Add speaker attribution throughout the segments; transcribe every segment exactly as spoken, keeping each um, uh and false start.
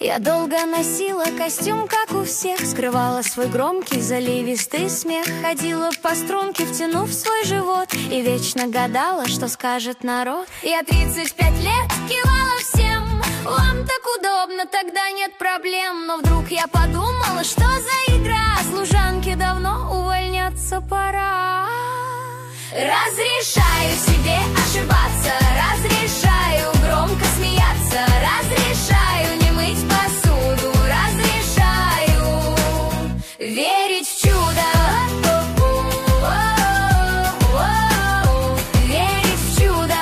Speaker 1: Я долго носила костюм, как у всех, скрывала свой громкий заливистый смех, ходила по струнке, втянув свой живот, и вечно гадала, что скажет народ. Я тридцать пять лет кивала всем: вам так удобно, тогда нет проблем. Но вдруг я подумала, что за игра, служанке давно увольняться пора. Разрешаю себе ошибаться, разрешаю громко смеяться, разрешаю не мыть посуду, разрешаю верить в чудо. Верить в чудо.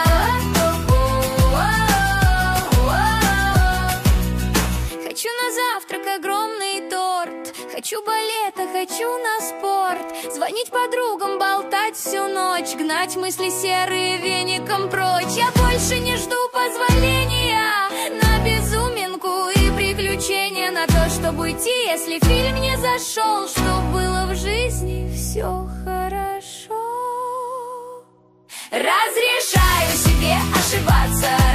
Speaker 1: Хочу на завтрак огромный торт, хочу балета, хочу на спорт, звонить подругам, болтать всю ночь, гнать мысли серые веником прочь. Я больше не жду позволения на безуминку и приключения, на то, чтобы уйти, если фильм не зашел, что было в жизни все хорошо. Разрешаю себе ошибаться,